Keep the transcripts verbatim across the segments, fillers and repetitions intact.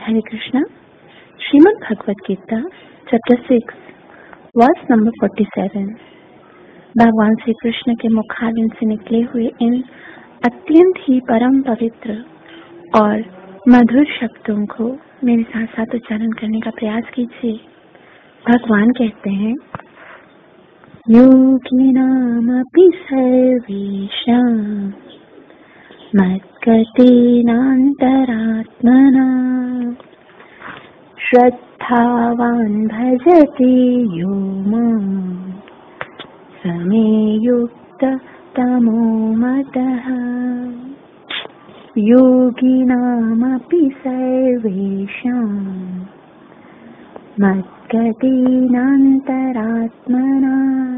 हरे Krishna. Shrimad Bhagavad Gita chapter six verse number forty seven. भगवान श्री कृष्ण के मुखारविंद से निकले हुए इन अत्यंत ही परम पवित्र और मधुर शब्दों को मेरे साथ साथ उच्चारण करने का प्रयास कीजिए। भगवान कहते हैं, योगिनामपि सर्वेषां मद्गतेनान्तरात्मना श्रद्धावान् भजते यो माम् स मे युक्ततमो मतः। योगिनामपि सर्वेषां मद्गतेनान्तरात्मना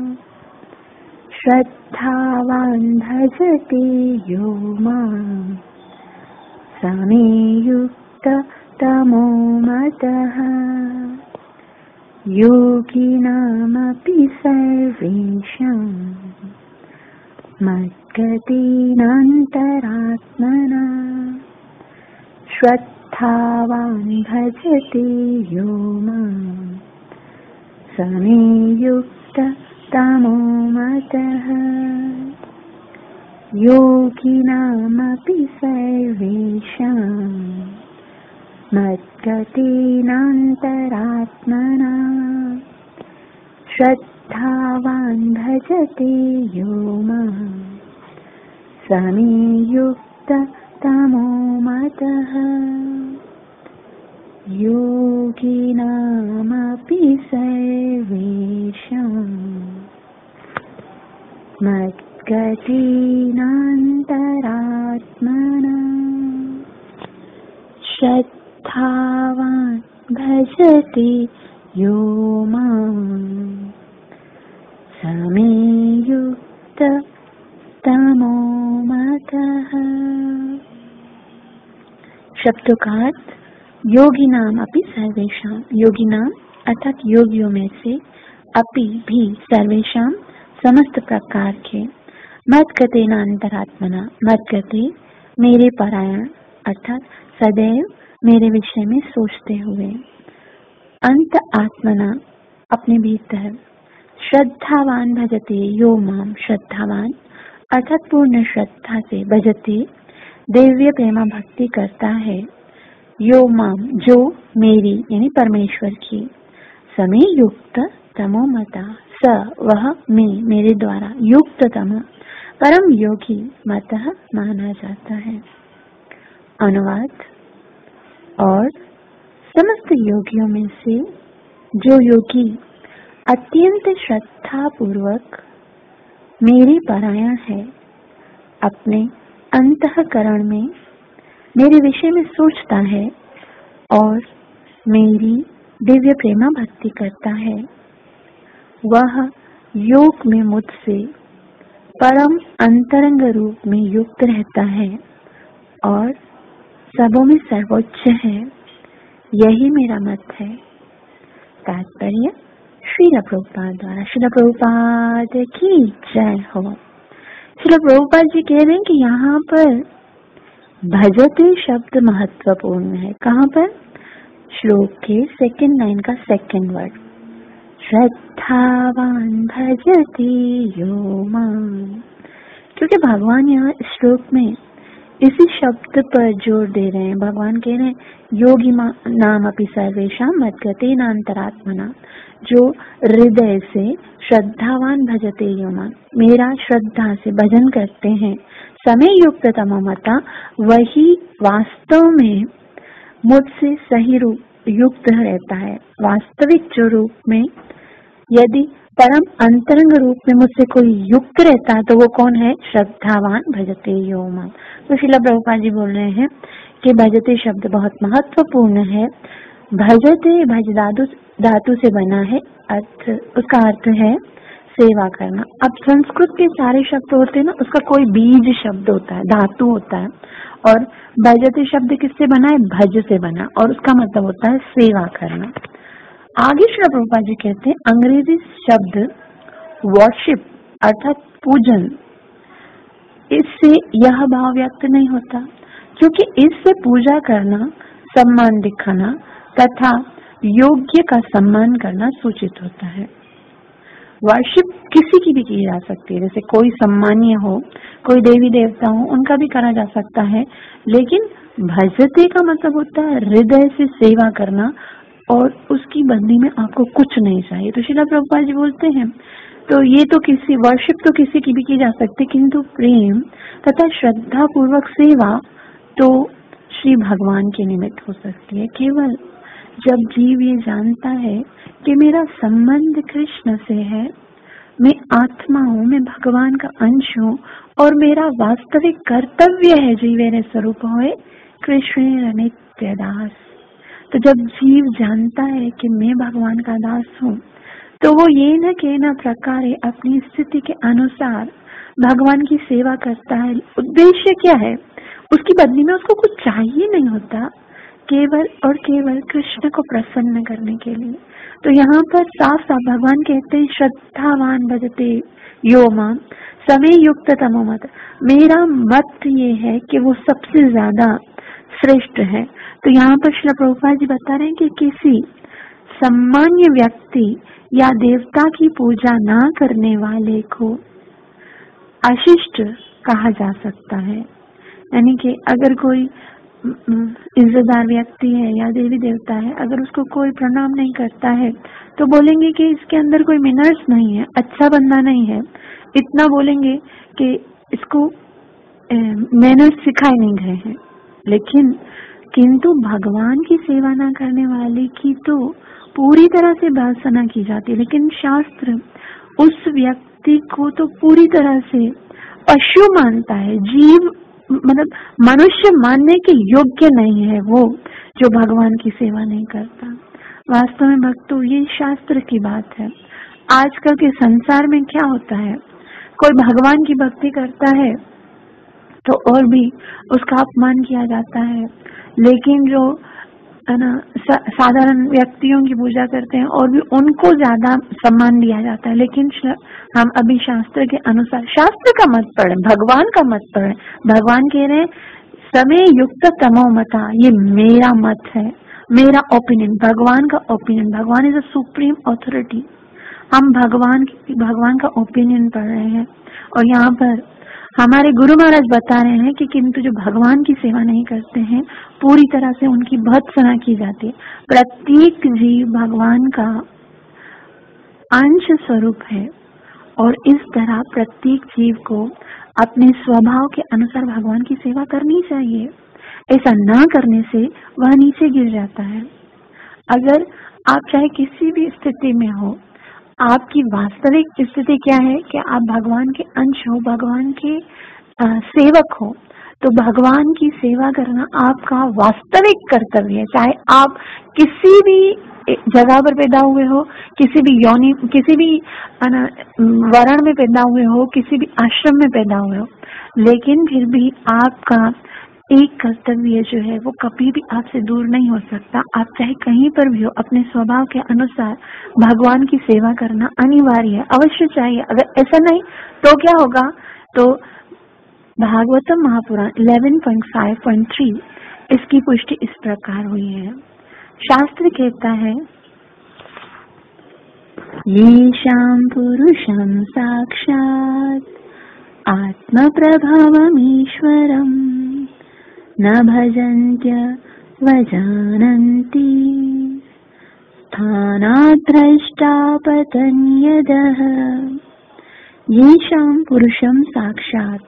श्रद्धावान् भजते यो माम् स मे युक्ततमो मतः। योगिनामपि सर्वेषां मद्गतेनान्तरात्मना श्रद्धावान् भजते यो माम् स मे युक्ततमो मतः। योगिनामपि सर्वेषां मद्गतेनान्तरात्मना श्रद्धावान् भजते यो माम् स मे युक्ततमो मतः। योगिनामपि सर्वेषां मद्गतेनान्तरात्मना श्रद्धावान् भजते यो माम् स मे युक्ततमो मतः। शब्दों का अर्थ, योगी नाम अपि सर्वेषां, योगी नाम अर्थात योगियों में से, अपि भी सर्वेषां समस्त प्रकार के, मद्गतेन अंतरात्मना, मद्गते मेरे परायण अर्थात सदैव मेरे विषय में सोचते हुए, अंत आत्मना अपने भीतर, श्रद्धावान भजते यो माम श्रद्धावान अर्थात पूर्ण श्रद्धा से, भजते दिव्य प्रेमा भक्ति करता है, यो माम जो मेरी यानी परमेश्वर की, समे युक्त तमो मता स वह मैं मेरे द्वारा युक्त तम परम योगी मतः माना जाता है। अनुवाद, और समस्त योगियों में से जो योगी अत्यंत श्रद्धा पूर्वक मेरे परायण है, अपने अंतःकरण में मेरे विषय में सोचता है और मेरी दिव्य प्रेमा भक्ति करता है, वह योग में मुझसे परम अंतरंग रूप में युक्त रहता है और सबों में सर्वोच्च है। यही मेरा मत है। तात्पर्य श्रील प्रभुपाद द्वारा। श्रील प्रभुपाद की जय हो। श्रील प्रभुपाद जी कह रहे हैं कि यहाँ पर भजते शब्द महत्वपूर्ण है। कहाँ पर? श्लोक के सेकंड लाइन का सेकंड वर्ड, श्रद्धावान भजते यो माम्। क्योंकि भगवान यहाँ श्लोक में इसी शब्द पर जोर दे रहे हैं। भगवान कह रहे हैं, योगी नाम अपि सर्वेषां मद्गतेन अंतरात्मना, जो हृदय से श्रद्धावान भजते यो माम्, मेरा श्रद्धा से भजन करते हैं, समय युक्त तमो मता, वही वास्तव में मुझसे सही रूप युक्त रहता है। वास्तविक जो रूप में, यदि परम अंतरंग रूप में मुझसे कोई युक्त रहता है तो वो कौन है? श्रद्धावान भजते यो माम्। तो श्रील प्रभुपाद जी बोल रहे हैं कि भजते शब्द बहुत महत्वपूर्ण है। भजते भज धातु धातु से बना है, अर्थ उसका अर्थ है सेवा करना। अब संस्कृत के सारे शब्द होते हैं ना, उसका कोई बीज शब्द होता है, धातु होता है, और भजते शब्द किससे बना है? भज से बना, और उसका मतलब होता है सेवा करना। आगे श्री प्रभुपाद जी कहते हैं, अंग्रेजी शब्द वर्शिप अर्थात पूजन, इससे यह भाव व्यक्त नहीं होता, क्योंकि इससे पूजा करना सम्मान दिखाना तथा योग्य का सम्मान करना सूचित होता है। वर्शिप किसी की भी की जा सकती है, जैसे कोई सम्मानीय हो, कोई देवी देवता हो, उनका भी करा जा सकता है। लेकिन भजते का मतलब होता है हृदय से सेवा करना, और उसकी बदली में आपको कुछ नहीं चाहिए। तो श्रील प्रभुपाद जी बोलते हैं, तो ये तो किसी वर्शिप तो किसी की भी की जा सकती, किंतु प्रेम तथा श्रद्धा पूर्वक सेवा तो श्री भगवान के निमित्त हो सकती है। केवल जब जीव ये जानता है कि मेरा संबंध कृष्ण से है, मैं आत्मा हूँ, मैं भगवान का अंश हूँ, और मेरा वास्तविक कर्तव्य है जीवेरे स्वरूप होए कृष्ण नित्य दास। तो जब जीव जानता है कि मैं भगवान का दास हूँ, तो वो ये न के न प्रकारे अपनी स्थिति के अनुसार भगवान की सेवा करता है। उद्देश्य क्या है? उसकी बदली में उसको कुछ चाहिए नहीं होता, केवल और केवल कृष्ण को प्रसन्न करने के लिए। तो यहाँ पर साफ साफ भगवान कहते हैं, श्रद्धावान भजते यो माम समय युक्त तमो मत। मेरा मत ये है कि वो सबसे ज्यादा श्रेष्ठ है। तो यहाँ पर श्रील प्रभुपाद जी बता रहे हैं कि किसी सामान्य व्यक्ति या देवता की पूजा ना करने वाले को अशिष्ट कहा जा सकता है। यानी कि अगर कोई इज्जतदार व्यक्ति है या देवी देवता है, अगर उसको कोई प्रणाम नहीं करता है तो बोलेंगे कि इसके अंदर कोई मिनर्स नहीं है, अच्छा बंदा नहीं है। इतना बोलेंगे कि इसको मैनर्स सिखाए नहीं गए हैं। लेकिन किंतु भगवान की सेवा ना करने वाले की तो पूरी तरह से भर्त्सना की जाती है। लेकिन शास्त्र उस व्यक्ति को तो पूरी तरह से पशु मानता है, जीव मतलब मनुष्य मानने के योग्य नहीं है वो जो भगवान की सेवा नहीं करता। वास्तव में भक्तों, ये शास्त्र की बात है। आजकल के संसार में क्या होता है, कोई भगवान की भक्ति करता है तो और भी उसका अपमान किया जाता है। लेकिन जो है ना साधारण व्यक्तियों की पूजा करते हैं और भी उनको ज्यादा सम्मान दिया जाता है। लेकिन हम अभी शास्त्र के अनुसार, शास्त्र का मत पढ़े, भगवान का मत पढ़े। भगवान कह रहे हैं समय युक्त तमो मता, ये मेरा मत है, मेरा ओपिनियन, भगवान का ओपिनियन। भगवान इज अ सुप्रीम ऑथोरिटी। हम भगवान भगवान का ओपिनियन पढ़ रहे हैं। और यहाँ पर हमारे गुरु महाराज बता रहे हैं कि किंतु जो भगवान की सेवा नहीं करते हैं, पूरी तरह से उनकी भर्त्सना की जाती है। प्रत्येक जीव भगवान का अंश स्वरूप है, और इस तरह प्रत्येक जीव को अपने स्वभाव के अनुसार भगवान की सेवा करनी चाहिए। ऐसा ना करने से वह नीचे गिर जाता है। अगर आप चाहे किसी भी स्थिति में हो, आपकी वास्तविक स्थिति क्या है कि आप भगवान के अंश हो, भगवान के आ, सेवक हो, तो भगवान की सेवा करना आपका वास्तविक कर्तव्य है। चाहे आप किसी भी जगह पर पैदा हुए हो, किसी भी योनि, किसी भी वर्ण में पैदा हुए हो, किसी भी आश्रम में पैदा हुए हो, लेकिन फिर भी आपका एक कर्तव्य जो है वो कभी भी आपसे दूर नहीं हो सकता। आप चाहे कहीं पर भी हो, अपने स्वभाव के अनुसार भगवान की सेवा करना अनिवार्य है, अवश्य चाहिए। अगर ऐसा नहीं तो क्या होगा? तो भागवतम महापुराण ग्यारह पॉइंट पाँच पॉइंट तीन इसकी पुष्टि इस प्रकार हुई है। शास्त्र कहता है, येषां पुरुषं साक्षात् आत्म प्रभावमीश्वरम् न भजन्त्य वजानन्ति स्थानाद्रष्टा पतन्यदः। येषां पुरुषं साक्षात्,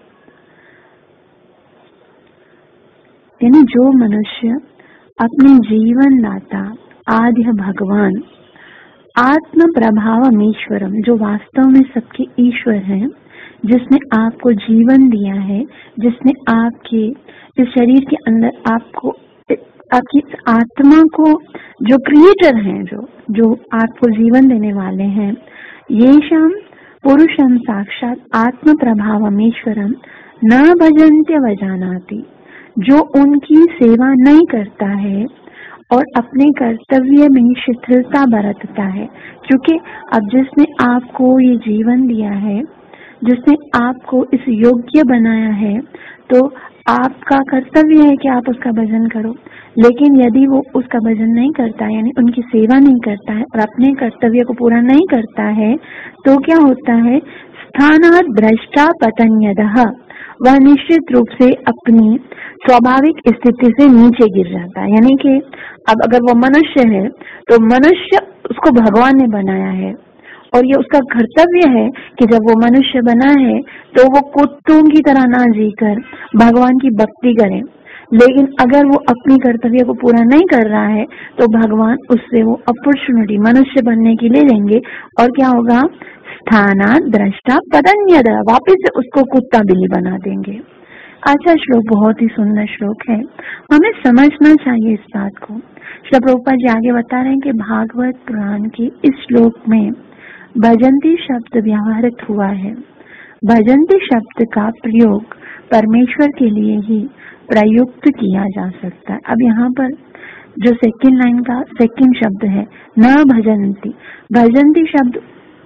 यानी जो मनुष्य अपने जीवन दाता आद्य भगवान आत्म प्रभावम ईश्वरम, जो वास्तव में सबके ईश्वर हैं, जिसने आपको जीवन दिया है, जिसने आपके इस शरीर के अंदर आपको आपकी आत्मा को, जो क्रिएटर हैं, जो जो आपको जीवन देने वाले हैं, ये शाम पुरुषम साक्षात आत्म प्रभावम ईश्वरम न भजन्त्य वजानाति, जो उनकी सेवा नहीं करता है और अपने कर्तव्य में शिथिलता बरतता है। क्योंकि अब जिसने आपको ये जीवन दिया है, जिसने आपको इस योग्य बनाया है, तो आपका कर्तव्य है कि आप उसका भजन करो। लेकिन यदि वो उसका भजन नहीं करता है, यानी उनकी सेवा नहीं करता है और अपने कर्तव्य को पूरा नहीं करता है, तो क्या होता है, स्थानात् भ्रष्टा पतन्यदः, वह निश्चित रूप से अपनी स्वाभाविक स्थिति से नीचे गिर जाता है। यानी कि अब अगर वो मनुष्य है तो मनुष्य उसको भगवान ने बनाया है और ये उसका कर्तव्य है कि जब वो मनुष्य बना है तो वो कुत्तों की तरह ना जीकर भगवान की भक्ति करे। लेकिन अगर वो अपनी कर्तव्य को पूरा नहीं कर रहा है तो भगवान उससे वो अपॉर्चुनिटी मनुष्य बनने की ले लेंगे और क्या होगा, स्थानात् द्रष्टा पतन्यदः, वापिस से उसको कुत्ता बिल्ली बना देंगे। अच्छा श्लोक, बहुत ही सुंदर श्लोक है, हमें समझना चाहिए इस बात को। श्री प्रभुपाद जी आगे बता रहे हैं कि भागवत पुराण के इस श्लोक में भजंती शब्द व्यवहारित हुआ है। भजंती शब्द का प्रयोग परमेश्वर के लिए ही प्रयुक्त किया जा सकता है। अब यहाँ पर जो सेकंड लाइन का सेकंड शब्द है न भजंती, भजंती शब्द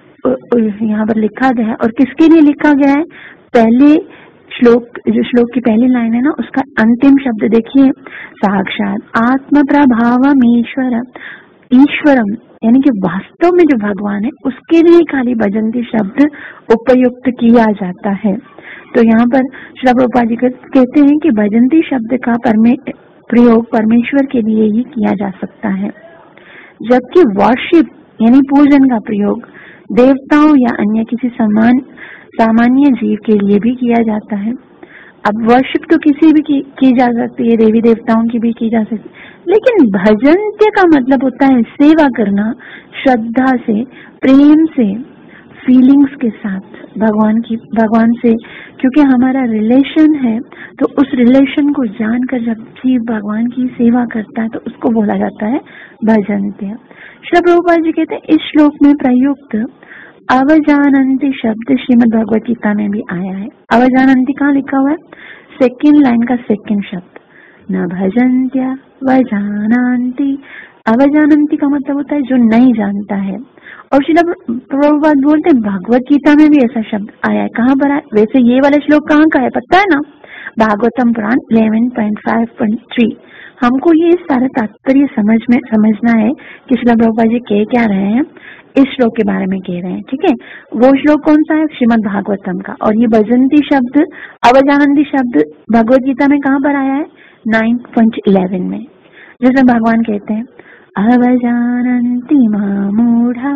यहाँ पर लिखा गया है और किसके लिए लिखा गया है, पहले श्लोक जो श्लोक की पहली लाइन है ना, उसका अंतिम शब्द देखिए, साक्षात आत्म प्रभावम ईश्वर, ईश्वरम यानी कि वास्तव में जो भगवान है उसके लिए खाली भजंती शब्द उपयुक्त किया जाता है। तो यहाँ पर श्री प्रभुपाद जी कहते हैं कि भजंती शब्द का परमे प्रयोग परमेश्वर के लिए ही किया जा सकता है, जबकि वर्शिप यानी पूजन का प्रयोग देवताओं या अन्य किसी समान सामान्य जीव के लिए भी किया जाता है। अब वर्शिप तो किसी भी की, की जा सकती है, देवी देवताओं की भी की जा सकती है, लेकिन भजन्य का मतलब होता है सेवा करना श्रद्धा से, प्रेम से, फीलिंग्स के साथ भगवान की भगवान से, क्योंकि हमारा रिलेशन है तो उस रिलेशन को जानकर जब जीव भगवान की सेवा करता है तो उसको बोला जाता है भजन्य। श्री प्रभुपाद जी कहते हैं इस श्लोक में प्रयुक्त अवजानन्ति शब्द श्रीमद् भगवत गीता में भी आया है। अवजानन्ति कहाँ लिखा हुआ है, सेकंड लाइन का सेकंड शब्द, न भजन्त्या वजानन्ति। अवजानन्ति का मतलब होता है जो नहीं जानता है। और श्रील प्रभुपाद बोलते हैं भगवत गीता में भी ऐसा शब्द आया है। कहाँ पर आया, वैसे ये वाला श्लोक कहाँ का है पता है ना, भागवतम पुराण ग्यारह पॉइंट पाँच पॉइंट तीन। हमको ये सारा तात्पर्य समझ में समझना है कि श्रील प्रभुपाद जी कह क्या रहे हैं, इस श्लोक के बारे में कह रहे हैं। ठीक है, वो श्लोक कौन सा है, श्रीमद् भागवतम का। और ये भजंती शब्द, अवजानन्ति शब्द भगवत गीता में कहाँ पर आया है, नाइन पॉइंट इलेवन में, जिसमें भगवान कहते हैं अवजानन्ति मामूढ़ा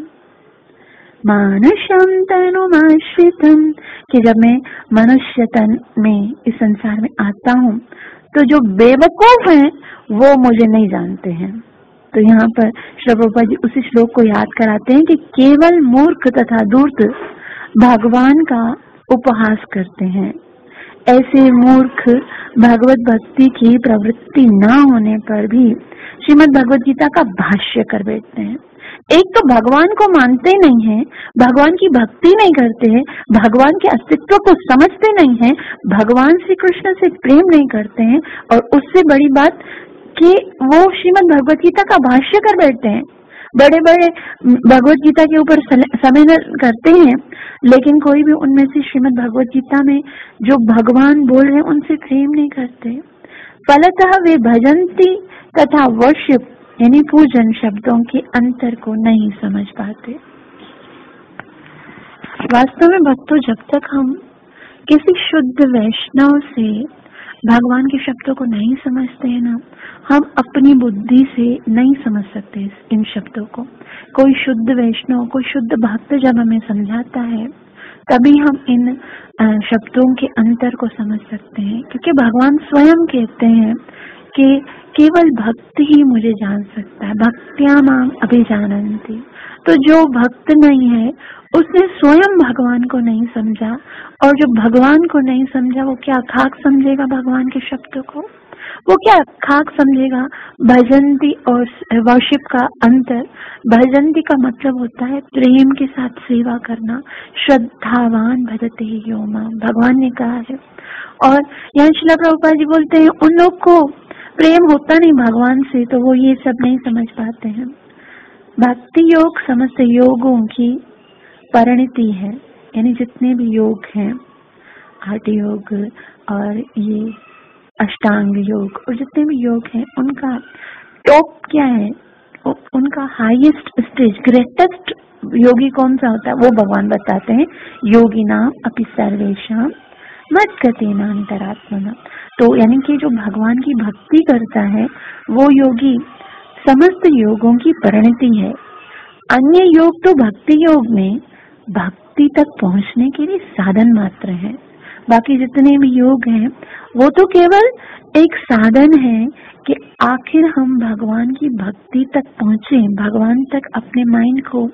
मानुषम तनुमाश्रितम, कि जब मैं मनुष्य तन में इस संसार में आता हूँ तो जो बेवकूफ हैं वो मुझे नहीं जानते हैं। तो यहाँ पर श्री प्रभुपाद जी उसी श्लोक को याद कराते हैं कि केवल मूर्ख तथा धूर्त भगवान का उपहास करते हैं। ऐसे मूर्ख भगवत भक्ति की प्रवृत्ति न होने पर भी श्रीमद् भगवत गीता का भाष्य कर बैठते हैं। एक तो भगवान को मानते नहीं हैं, भगवान की भक्ति नहीं करते हैं, भगवान के अस्तित्व को समझते नहीं हैं, भगवान श्री कृष्ण से प्रेम नहीं करते हैं, और उससे बड़ी बात कि वो श्रीमद् भगवत गीता का भाष्य कर बैठते हैं। बड़े बड़े भगवत गीता के ऊपर सम्मेलन करते हैं, लेकिन कोई भी उनमें से श्रीमद् भगवत गीता में जो भगवान बोल रहे हैं उनसे प्रेम नहीं करते। फलतः वे भजंती तथा वर्शिप यानी पूजन शब्दों के अंतर को नहीं समझ पाते। वास्तव में भक्तों, जब तक हम किसी शुद्ध वैष्णव से भगवान के शब्दों को नहीं समझते हैं ना, हम अपनी बुद्धि से नहीं समझ सकते इन शब्दों को। कोई शुद्ध वैष्णव, कोई शुद्ध भक्त जब हमें समझाता है तभी हम इन शब्दों के अंतर को समझ सकते हैं, क्योंकि भगवान स्वयं कहते हैं कि केवल भक्त ही मुझे जान सकता है, भक्त्या माम अभिजानन्ति। तो जो भक्त नहीं है उसने स्वयं भगवान को नहीं समझा, और जो भगवान को नहीं समझा वो क्या खाक समझेगा भगवान के शब्दों को, वो क्या खाक समझेगा भजंती और वर्शिप का अंतर। भजंती का मतलब होता है प्रेम के साथ सेवा करना, श्रद्धावान भजते यो माम, भगवान ने कहा है। और यहाँ श्रील प्रभुपाद जी बोलते हैं उन लोग को प्रेम होता नहीं भगवान से, तो वो ये सब नहीं समझ पाते हैं। भक्ति योग समस्त योगों की परिणति है, यानी जितने भी योग हैं, हठ योग और ये अष्टांग योग और जितने भी योग हैं, उनका टॉप क्या है, उनका हाईएस्ट स्टेज, ग्रेटेस्ट योगी कौन सा होता है, वो भगवान बताते हैं। योगी नाम अपि सर्वेषां मद्गतेन अंतरात्मना। तो यानी कि जो भगवान की भक्ति करता है वो योगी समस्त योगों की परिणति है। अन्य योग तो भक्ति योग में भक्ति तक पहुंचने के लिए साधन मात्र है। बाकी जितने भी योग हैं वो तो केवल एक साधन है कि आखिर हम भगवान की भक्ति तक पहुंचे, भगवान तक अपने माइंड को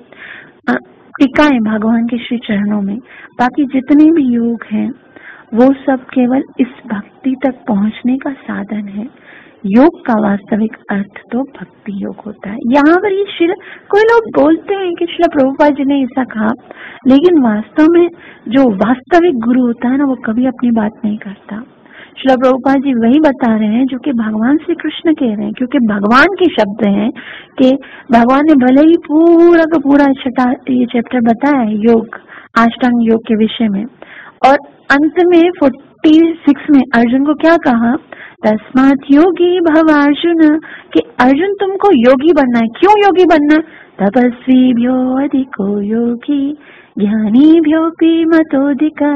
टिकाएं भगवान के श्री चरणों में। बाकी जितने भी योग हैं वो सब केवल इस भक्ति तक पहुंचने का साधन है। योग का वास्तविक अर्थ तो भक्ति योग होता है। यहाँ पर ये श्रील कोई लोग बोलते हैं कि श्रील प्रभुपाद जी ने ऐसा कहा, लेकिन वास्तव में जो वास्तविक गुरु होता है ना, वो कभी अपनी बात नहीं करता। श्रील प्रभुपाद जी वही बता रहे हैं जो कि भगवान श्री कृष्ण कह रहे हैं, क्योंकि भगवान के शब्द हैं कि भगवान ने भले ही पूरा का पूरा छठा ये चैप्टर बताया है योग, अष्टांग योग के विषय में, और अंत में छियालीस में अर्जुन को क्या कहा, तस्मात् योगी भव अर्जुन, कि अर्जुन तुमको योगी बनना है। क्यों योगी बनना है? तपस्वीभ्यो अधिको योगी ज्ञानीभ्योऽपि मतोऽधिकः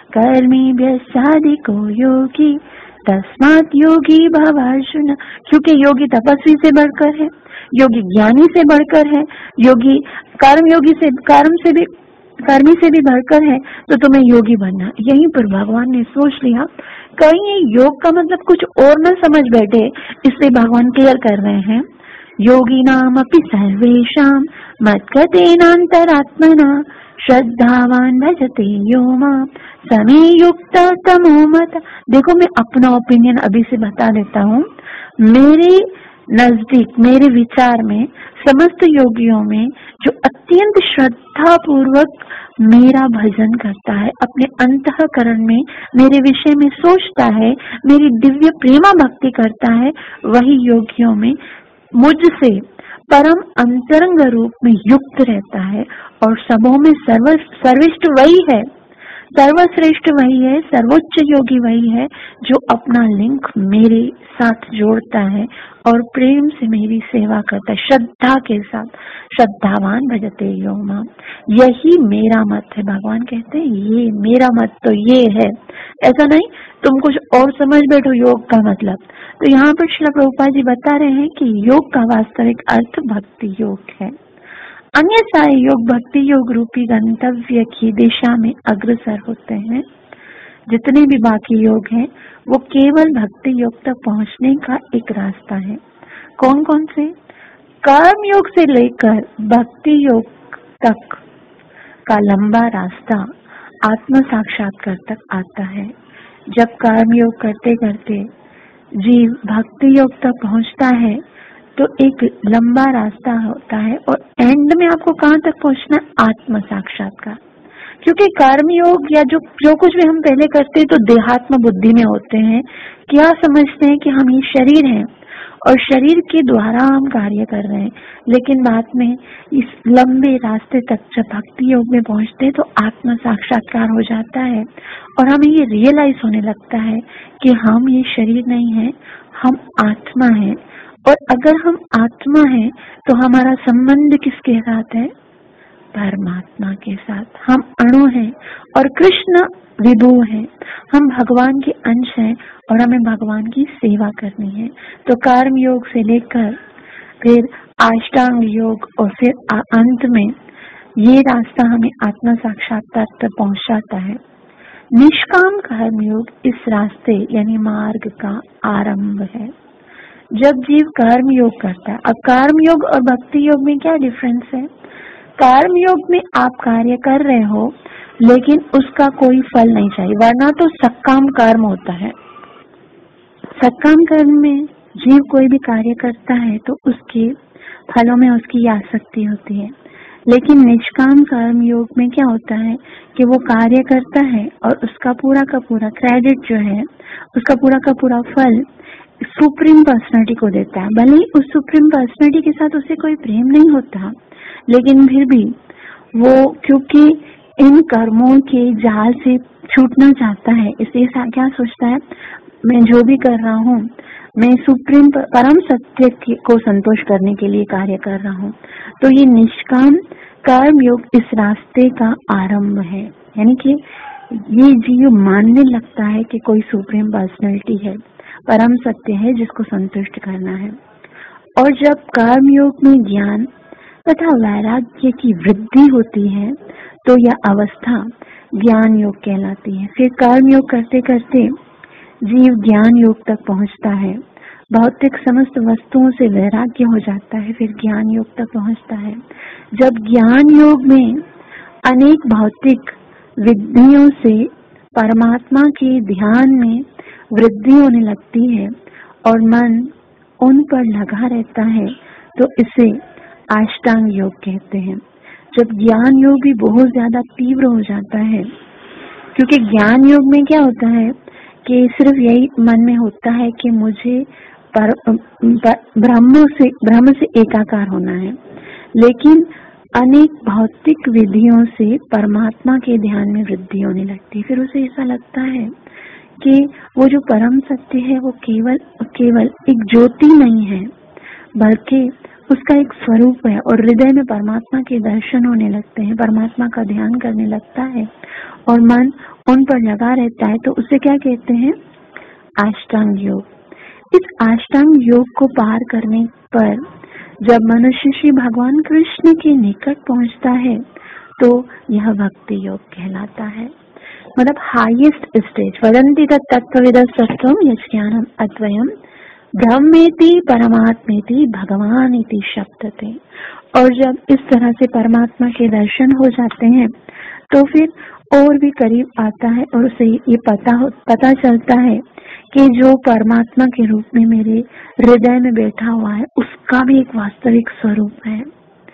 कर्मीभ्यश्चाधिको योगी तस्मात् योगी भव अर्जुन। क्योंकि योगी तपस्वी से बढ़कर है, योगी ज्ञानी से बढ़कर है, योगी कर्म योगी से कर्म से भी कर्मी से भी बढ़कर है, तो तुम्हें योगी बनना। यहीं पर भगवान ने सोच लिया कहीं ये योग का मतलब कुछ और न समझ बैठे, इसलिए भगवान क्लियर कर रहे हैं, योगी नाम अपि सर्वेषां मद्गतेनान्तरात्मना श्रद्धावान भजते यो मां समे युक्त तमो मत। देखो मैं अपना ओपिनियन अभी से बता देता हूँ। मेरे नजदीक, मेरे विचार में, समस्त योगियों में जो अत्यंत श्रद्धा पूर्वक मेरा भजन करता है, अपने अंतःकरण में मेरे विषय में सोचता है, मेरी दिव्य प्रेमा भक्ति करता है, वही योगियों में मुझसे परम अंतरंग रूप में युक्त रहता है। और सबों में सर्व सर्वश्रेष्ठ वही है, सर्वश्रेष्ठ वही है, सर्वोच्च योगी वही है जो अपना लिंक मेरे साथ जोड़ता है और प्रेम से मेरी सेवा करता है, श्रद्धा के साथ। श्रद्धावान भजते यो मां, यही मेरा मत है। भगवान कहते हैं ये मेरा मत तो ये है, ऐसा नहीं तुम कुछ और समझ बैठो योग का मतलब। तो यहाँ पर श्रील प्रभुपाद जी बता रहे हैं कि योग का वास्तविक अर्थ भक्ति योग है। अन्य सारे योग भक्ति योग रूपी गंतव्य की दिशा में अग्रसर होते हैं। जितने भी बाकी योग हैं वो केवल भक्ति योग तक पहुंचने का एक रास्ता है। कौन कौन से? कर्म योग से लेकर भक्ति योग तक का लंबा रास्ता आत्म साक्षात्कार तक आता है। जब कर्म योग करते करते जीव भक्ति योग तक पहुंचता है तो एक लंबा रास्ता होता है और एंड में आपको कहाँ तक पहुंचना है? आत्म साक्षात्कार। क्योंकि कर्म योग या जो जो कुछ भी हम पहले करते हैं तो देहात्म बुद्धि में होते हैं, क्या समझते हैं कि हम ये शरीर हैं और शरीर के द्वारा हम कार्य कर रहे हैं। लेकिन बाद में इस लंबे रास्ते तक जब भक्ति योग में पहुंचते हैं तो आत्म साक्षात्कार हो जाता है और हमें ये रियलाइज होने लगता है कि हम ये शरीर नहीं है, हम आत्मा है। और अगर हम आत्मा हैं तो हमारा संबंध किसके साथ है? परमात्मा के साथ। हम अणु हैं और कृष्ण विभु हैं, हम भगवान के अंश हैं और हमें भगवान की सेवा करनी है। तो कर्म योग से लेकर फिर अष्टांग योग और फिर अंत में ये रास्ता हमें आत्म साक्षात्कार तक पहुंचाता है। निष्काम कर्म योग इस रास्ते यानी मार्ग का आरंभ है। जब जीव कर्म योग करता है, अब कर्म योग और भक्ति योग में क्या डिफरेंस है? कर्म योग में आप कार्य कर रहे हो लेकिन उसका कोई फल नहीं चाहिए, वरना तो सकाम कर्म होता है। सकाम कर्म में जीव कोई भी कार्य करता है तो उसके फलों में उसकी आसक्ति होती है। लेकिन निष्काम कर्म योग में क्या होता है कि वो कार्य करता है और उसका पूरा का पूरा क्रेडिट जो है, उसका पूरा का पूरा फल सुप्रीम पर्सनालिटी को देता है। भले ही उस सुप्रीम पर्सनालिटी के साथ उसे कोई प्रेम नहीं होता, लेकिन फिर भी वो क्योंकि इन कर्मों के जाल से छूटना चाहता है। इसलिए क्या सोचता है, मैं जो भी कर रहा हूँ मैं सुप्रीम परम सत्य को संतोष करने के लिए कार्य कर रहा हूँ। तो ये निष्काम कर्म योग इस रास्ते का आरंभ है। यानी कि ये जीव मानने लगता है कि कोई सुप्रीम पर्सनैलिटी है, परम सत्य है जिसको संतुष्ट करना है। और जब कर्म योग में ज्ञान तथा वैराग्य की वृद्धि होती है तो यह अवस्था ज्ञान योग कहलाती है। फिर कर्म योग करते करते जीव ज्ञान योग तक पहुंचता है। भौतिक समस्त वस्तुओं से वैराग्य हो जाता है, फिर ज्ञान योग तक पहुंचता है। जब ज्ञान योग में अनेक भौतिक विधियों से परमात्मा के ध्यान में वृद्धि होने लगती है और मन उन पर लगा रहता है तो इसे अष्टांग योग कहते हैं। जब ज्ञान योग भी बहुत ज्यादा तीव्र हो जाता है, क्योंकि ज्ञान योग में क्या होता है कि सिर्फ यही मन में होता है कि मुझे पर, पर, ब्रह्म से ब्रह्म से एकाकार होना है, लेकिन अनेक भौतिक विधियों से परमात्मा के ध्यान में वृद्धि होने लगती है। फिर उसे ऐसा लगता है कि वो जो परम सत्य है वो केवल केवल एक ज्योति नहीं है, बल्कि उसका एक स्वरूप है। और हृदय में परमात्मा के दर्शन होने लगते हैं, परमात्मा का ध्यान करने लगता है और मन उन पर लगा रहता है। तो उसे क्या कहते हैं, अष्टांग योग। इस अष्टांग योग को पार करने पर जब मनुष्य श्री भगवान कृष्ण के निकट पहुंचता है तो यह भक्ति योग कहलाता है। मतलब हाईएस्ट स्टेज। वदन्ति तत्त्वविदः सत्त्वं यज्ञानम अद्वयम ब्रह्मेति परमात्मेति भगवान इति शब्दते। और जब इस तरह से परमात्मा के दर्शन हो जाते हैं तो फिर और भी करीब आता है और उसे ये पता हो पता चलता है कि जो परमात्मा के रूप में मेरे हृदय में बैठा हुआ है उसका भी एक वास्तविक स्वरूप है।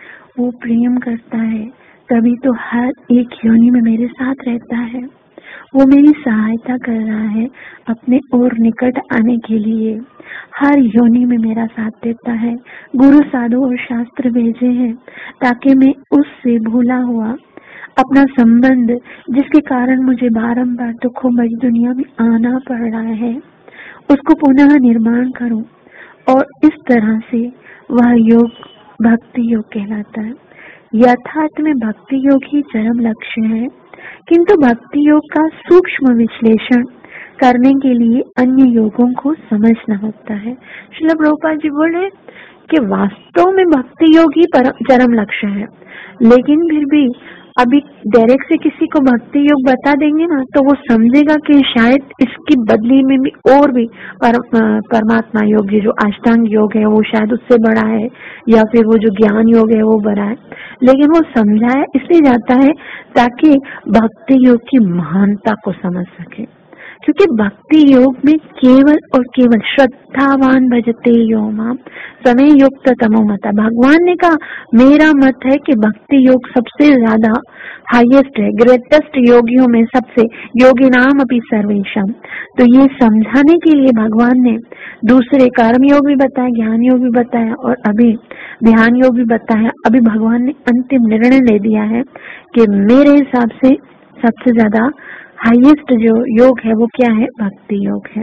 वो प्रेम करता है, तभी तो हर एक योनि में मेरे साथ रहता है। वो मेरी सहायता कर रहा है अपने और निकट आने के लिए, हर योनि में मेरा साथ देता है। गुरु साधु और शास्त्र भेजे हैं ताकि मैं उससे भूला हुआ अपना संबंध, जिसके कारण मुझे बारंबार दुखों भरी दुनिया में आना पड़ रहा है, उसको पुनः निर्माण करूं। और इस तरह से वह योग भक्ति योग कहलाता है। यथार्थ में भक्ति योग ही चरम लक्ष्य है, किंतु भक्ति योग का सूक्ष्म विश्लेषण करने के लिए अन्य योगों को समझना होता है। श्रील प्रभुपाद जी बोले कि वास्तव में भक्ति योग ही चरम लक्ष्य है, लेकिन फिर भी अभी डायरेक्ट से किसी को भक्ति योग बता देंगे ना तो वो समझेगा कि शायद इसकी बदली में भी और भी पर, परमात्मा योग जो अष्टांग योग है वो शायद उससे बड़ा है, या फिर वो जो ज्ञान योग है वो बड़ा है। लेकिन वो समझाया इसलिए जाता है ताकि भक्ति योग की महानता को समझ सके, क्योंकि भक्ति योग में केवल और केवल श्रद्धावान भजते यो माम समय युक्त तमो मता। भगवान ने कहा मेरा मत है कि भक्ति योग सबसे ज्यादा हाईएस्ट है, ग्रेटेस्ट योगियों में सबसे, योगी नाम अपि सर्वेशम। तो ये समझाने के लिए भगवान ने दूसरे कर्म योग भी बताया, ज्ञान योग भी बताया और अभी ध्यान योग भी बताया। अभी भगवान ने अंतिम निर्णय ले दिया है कि मेरे हिसाब से सबसे ज्यादा हाईएस्ट जो योग है वो क्या है, भक्ति योग है।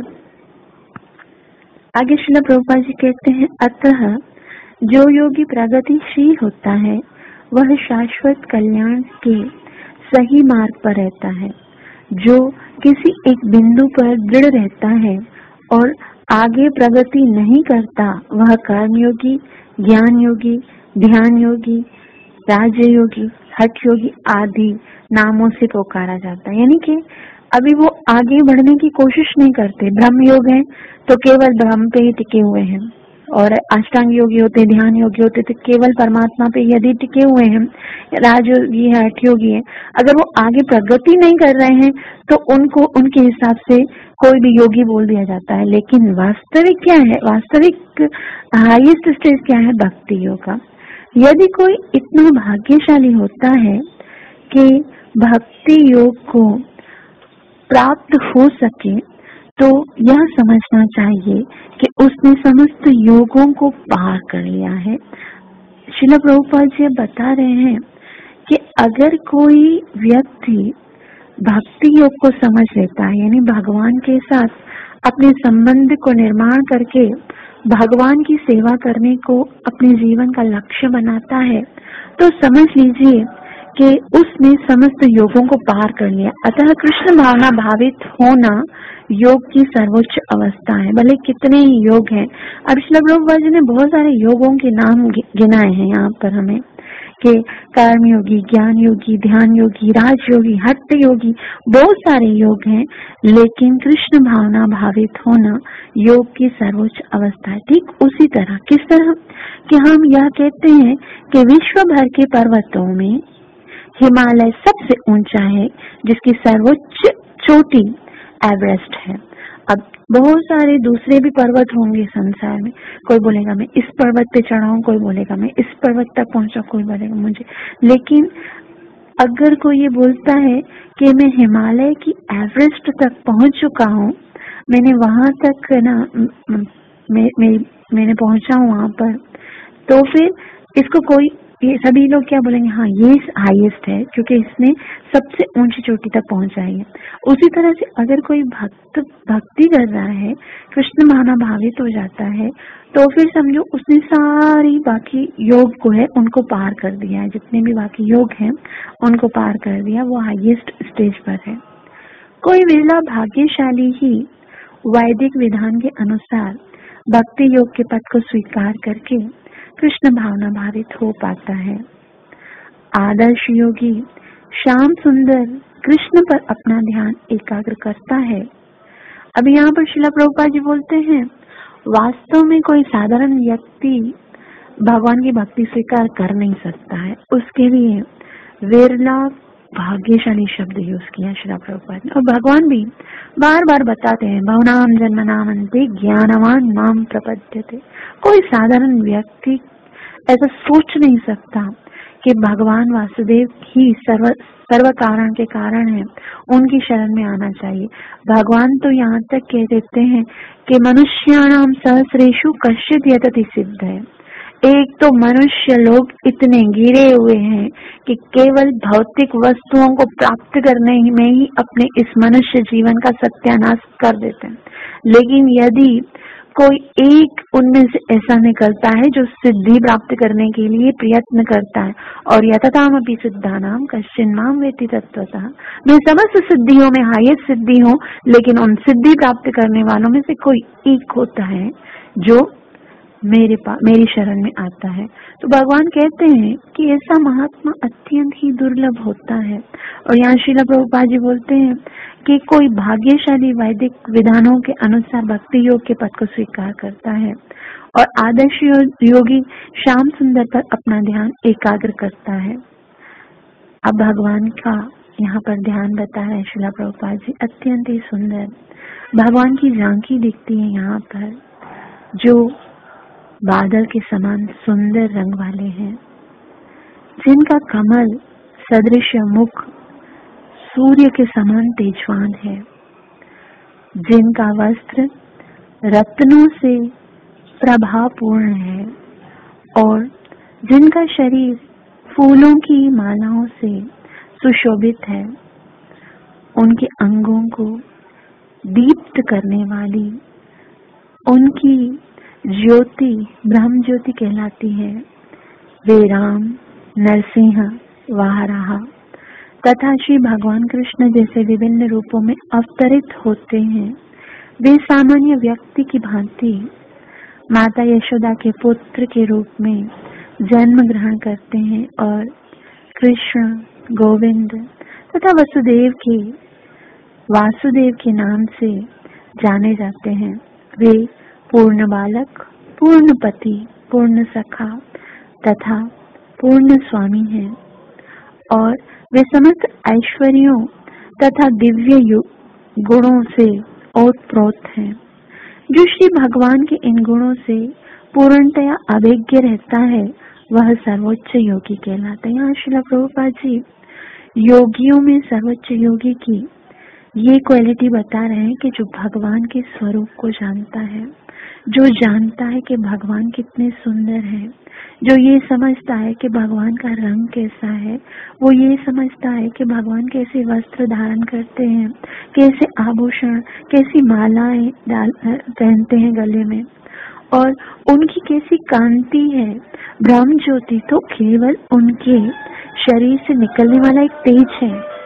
आगे श्रील प्रभुपाद जी कहते हैं, अतः जो योगी प्रगतिशील होता है वह शाश्वत कल्याण के सही मार्ग पर रहता है। जो किसी एक बिंदु पर दृढ़ रहता है और आगे प्रगति नहीं करता वह कर्म योगी, ज्ञान योगी, ध्यान योगी, राज योगी, हठ योगी आदि नामों से पुकारा जाता है। यानी कि अभी वो आगे बढ़ने की कोशिश नहीं करते। ब्रह्म योग है तो केवल ब्रह्म पे ही टिके हुए हैं, और अष्टांग योगी होते, ध्यान योगी होते तो केवल परमात्मा पे यदि टिके हुए हैं, राजयोगी है, हठ योगी है, अगर वो आगे प्रगति नहीं कर रहे हैं तो उनको उनके हिसाब से कोई भी योगी बोल दिया जाता है। लेकिन वास्तविक क्या है, वास्तविक हाईएस्ट स्टेज क्या है, भक्ति योग का। यदि कोई इतना भाग्यशाली होता है कि भक्ति योग को प्राप्त हो सके तो यह समझना चाहिए कि उसने समस्त योगों को पार कर लिया है। श्रील प्रभुपाद जी बता रहे हैं कि अगर कोई व्यक्ति भक्ति योग को समझ लेता है, यानी भगवान के साथ अपने संबंध को निर्माण करके भगवान की सेवा करने को अपने जीवन का लक्ष्य बनाता है, तो समझ लीजिए कि उसने समस्त योगों को पार कर लिया। अतः कृष्ण भावना भावित होना योग की सर्वोच्च अवस्था है। भले कितने ही योग हैं, अब श्रील प्रभुपाद जी ने बहुत सारे योगों के नाम गिनाए हैं यहाँ पर हमें, कि कर्म योगी, ज्ञान योगी, ध्यान योगी, राज योगी, हठ योगी, बहुत सारे योग हैं, लेकिन कृष्ण भावना भावित होना योग की सर्वोच्च अवस्था है। ठीक उसी तरह, किस तरह कि हम यह कहते हैं कि विश्व भर के पर्वतों में हिमालय सबसे ऊंचा है, जिसकी सर्वोच्च चोटी एवरेस्ट है। अब बहुत सारे दूसरे भी पर्वत होंगे संसार में, कोई बोलेगा मैं इस पर्वत पे चढ़ा हूँ, कोई बोलेगा मैं इस पर्वत तक पहुंचा, कोई बोलेगा मुझे, लेकिन अगर कोई ये बोलता है कि मैं हिमालय की एवरेस्ट तक पहुंच चुका हूँ, मैंने वहां तक ना मैं, मैं, मैंने पहुंचा हूँ वहां पर, तो फिर इसको कोई, ये सभी लोग क्या बोलेंगे, हाँ ये हाईएस्ट है क्योंकि इसने सबसे ऊंची चोटी तक पहुंचाई है। उसी तरह से अगर कोई भक्त भक्ति कर रहा है, कृष्ण भावना भावित हो जाता है, तो फिर समझो उसने सारी बाकी योग को है उनको पार कर दिया है, जितने भी बाकी योग हैं उनको पार कर दिया, वो हाईएस्ट स्टेज पर है। कोई विरला भाग्यशाली ही वैदिक विधान के अनुसार भक्ति योग के पद को स्वीकार करके कृष्ण भावना भावित हो पाता है। आदर्श योगी श्याम सुंदर कृष्ण पर अपना ध्यान एकाग्र करता है। अब यहाँ पर श्रील प्रभुपाद जी बोलते हैं, वास्तव में कोई साधारण व्यक्ति भगवान की भक्ति स्वीकार कर नहीं सकता है, उसके लिए विरला भाग्यशाली शब्द यूज किया श्रील प्रभुपाद ने। और भगवान भी बार बार बताते हैं, भवनाम जन्मनामन्ते ज्ञानवान माम प्रपद्यते। कोई साधारण व्यक्ति ऐसा सोच नहीं सकता कि भगवान वासुदेव ही सर्व सर्व कारण के कारण है, उनकी शरण में आना चाहिए। भगवान तो यहाँ तक कह देते हैं कि मनुष्याणाम सहस्रेषु कश्चित् यतति सिद्ध है। एक तो मनुष्य लोग इतने गिरे हुए हैं कि केवल भौतिक वस्तुओं को प्राप्त करने में ही अपने इस मनुष्य जीवन का सत्यानाश कर देते हैं, लेकिन यदि कोई एक उनमें से ऐसा निकलता है जो सिद्धि प्राप्त करने के लिए प्रयत्न करता है, और यततामपि सिद्धानाम कश्चिन् माम वेत्ति तत्त्वतः, मैं समस्त सिद्धियों में हाईएस्ट सिद्धि हूँ, लेकिन उन सिद्धि प्राप्त करने वालों में से कोई एक होता है जो मेरे पास मेरी शरण में आता है। तो भगवान कहते हैं कि ऐसा महात्मा अत्यंत ही दुर्लभ होता है। और यहाँ श्रील प्रभुपाद जी बोलते हैं कि कोई भाग्यशाली वैदिक विधानों के अनुसार भक्ति योग के पद को स्वीकार करता है और आदर्श योगी श्याम सुंदर पर अपना ध्यान एकाग्र करता है। अब भगवान का यहाँ पर ध्यान बता रहे हैं श्रील प्रभुपाद जी, अत्यंत ही सुंदर भगवान की झांकी दिखती है यहाँ पर, जो बादल के समान सुंदर रंग वाले हैं, जिनका कमल सदृश मुख सूर्य के समान तेजवान है, जिनका वस्त्र रत्नों से प्रभापूर्ण है और जिनका शरीर फूलों की मालाओं से सुशोभित है। उनके अंगों को दीप्त करने वाली उनकी ज्योति ब्रह्म ज्योति कहलाती है। वे राम, नरसिंह, वाराह तथा श्री भगवान कृष्ण जैसे विभिन्न रूपों में अवतरित होते हैं। वे सामान्य व्यक्ति की भांति माता यशोदा के पुत्र के रूप में जन्म ग्रहण करते हैं और कृष्ण, गोविंद तथा वसुदेव के वासुदेव के नाम से जाने जाते हैं। वे पूर्ण बालक, पूर्ण पति, पूर्ण सखा तथा पूर्ण स्वामी हैं और वे समस्त ऐश्वर्यों तथा दिव्य गुणों से ओतप्रोत हैं। जो श्री भगवान के इन गुणों से पूर्णतया अभिज्ञ रहता है, वह सर्वोच्च योगी कहलाता है। यहाँ श्रील प्रभुपाद जी योगियों में सर्वोच्च योगी की ये क्वालिटी बता रहे हैं कि जो भगवान के स्वरूप को जानता है, जो जानता है कि भगवान कितने सुंदर हैं, जो ये समझता है कि भगवान का रंग कैसा है, वो ये समझता है कि भगवान कैसे वस्त्र धारण करते हैं, कैसे आभूषण, कैसी मालाएं डाल पहनते हैं गले में, और उनकी कैसी कांति है। ब्रह्म ज्योति तो केवल उनके शरीर से निकलने वाला एक तेज है,